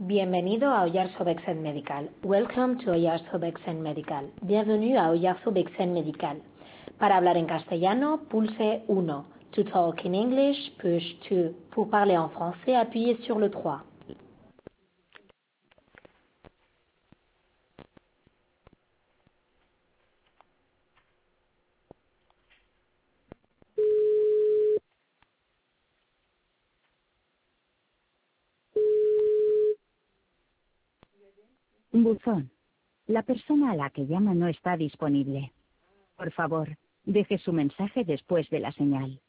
Bienvenido a Oyarzo Bexen Medical. Welcome to Oyarzo Bexen Medical. Bienvenue a Oyarzo Bexen Medical. Para hablar en castellano, pulse 1. To talk in English, push 2. Pour parler en français, appuyez sur le 3. Buzón. La persona a la que llama no está disponible. Por favor, deje su mensaje después de la señal.